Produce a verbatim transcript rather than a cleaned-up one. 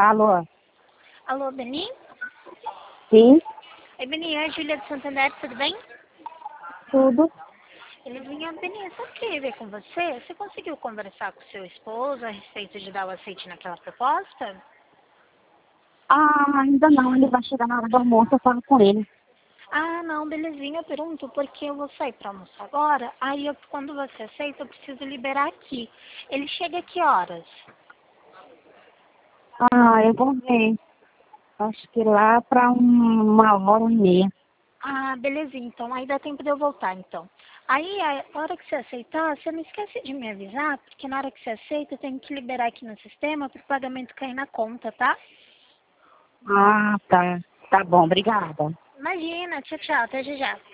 Alô? Alô, Beni? Sim, Oi, Beni, é a Júlia de Santander, tudo bem? tudo. Elezinha, Beni, eu só queria ver com você. Você conseguiu conversar com seu esposo a respeito de dar o aceite naquela proposta? Ah, ainda não, ele vai chegar na hora do almoço, eu falo com ele. Ah, não, belezinha, eu pergunto porque eu vou sair para almoçar agora. Aí, eu, quando você aceita, eu preciso liberar aqui. Ele chega a que horas? Ah, eu vou ver. Acho que lá para uma hora e meia. Ah, belezinha, então aí dá tempo de eu voltar, então. Aí, a hora que você aceitar, você não esquece de me avisar, porque na hora que você aceita, eu tenho que liberar aqui no sistema para o pagamento cair na conta, tá? Ah, tá. Tá bom, obrigada. Imagina, tchau, tchau, até já já.